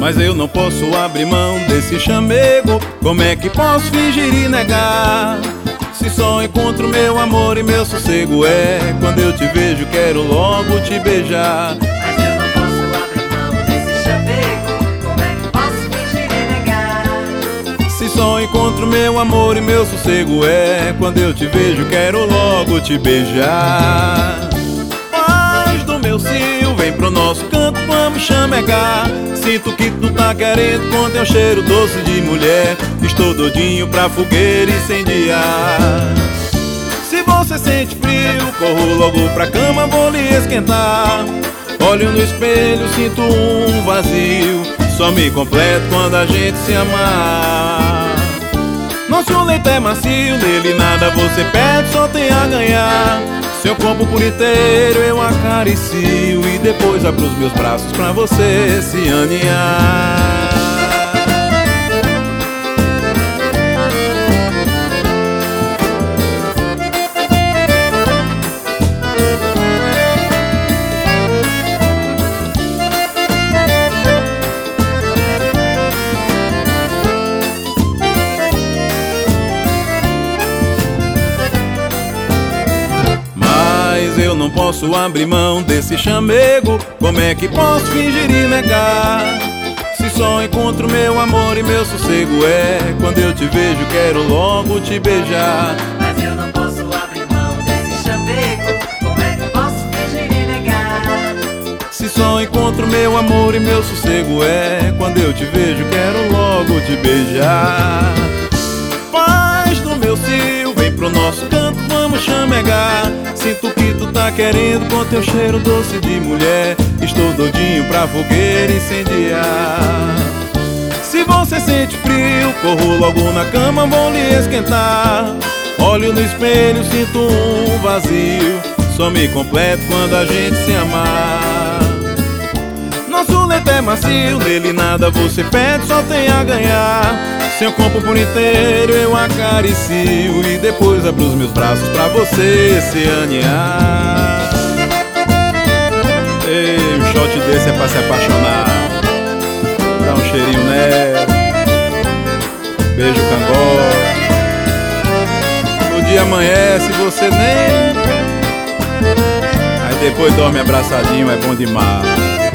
Mas eu não posso abrir mão desse chamego. Como é que posso fingir e negar? Se só encontro meu amor e meu sossego é quando eu te vejo, quero logo te beijar. Mas eu não posso abrir mão desse chamego. Como é que posso fingir e negar? Se só encontro meu amor e meu sossego é quando eu te vejo, quero logo te beijar. Paz do meu cio, vem pro nosso canto, vamos chamegar. Sinto que tu tá querendo com teu cheiro doce de mulher. Estou doidinho pra fogueira incendiar. Se você sente frio, corro logo pra cama, vou lhe esquentar. Olho no espelho, sinto um vazio. Só me completo quando a gente se amar. Nosso leito é macio, nele nada você perde, só tem a ganhar. Seu corpo por inteiro eu acaricio e depois abro os meus braços pra você se aninhar. Eu não posso abrir mão desse chamego. Como é que posso fingir e negar? Se só encontro meu amor e meu sossego é quando eu te vejo, quero logo te beijar. Mas eu não posso abrir mão desse chamego. Como é que posso fingir e negar? Se só encontro meu amor e meu sossego é quando eu te vejo, quero logo te beijar. Paz do meu cio, vem pro nosso canto, vamos chamegar. Sinto que tu tá querendo com teu cheiro doce de mulher. Estou doidinho pra fogueira incendiar. Se você sente frio, corro logo na cama, vou lhe esquentar. Olho no espelho, sinto um vazio. Só me completo quando a gente se amar. Nosso leito é macio, nele nada você perde, só tem a ganhar. Seu corpo por inteiro eu acaricio e depois abro os meus braços pra você se aninhar. Ei, um shot desse é pra se apaixonar. Dá um cheirinho nela, beijo cangote. No dia amanhece você nem. Aí depois dorme abraçadinho, é bom demais.